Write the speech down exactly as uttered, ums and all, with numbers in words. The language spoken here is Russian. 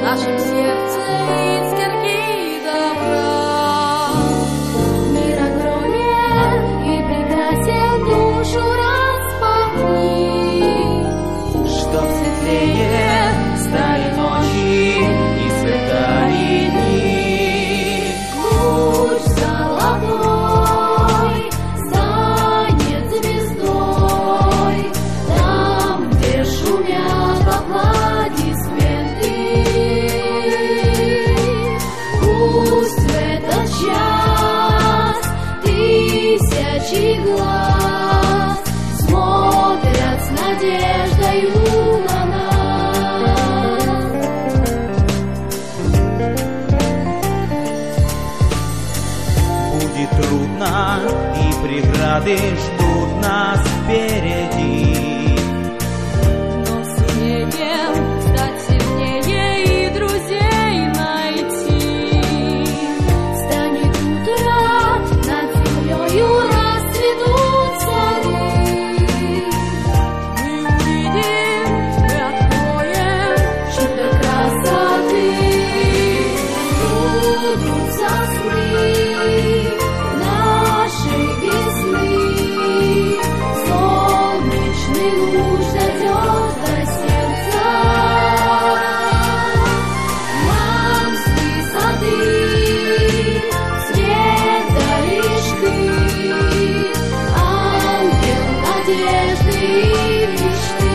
нашем сердце искорки добра. Мир огромен и прекрасен, душу распахни, чтоб светлее стали ночи и светали дни. Луч золотой станет звездой там, где шумят аплодисменты. Пусть в этот час тысячи глаз смотрят с надеждою на нас. Будет трудно, и преграды ждут нас впереди. Но сумеем стать сильнее и друзей найти. Станет утро, над землею расцветут сады. Мы увидим, мы откроем чудо красоты. Сбудутся сны нашей весны. Солнечный луч дойдет до сердца. Нам с высоты свет даришь ты, ангел надежды и мечты.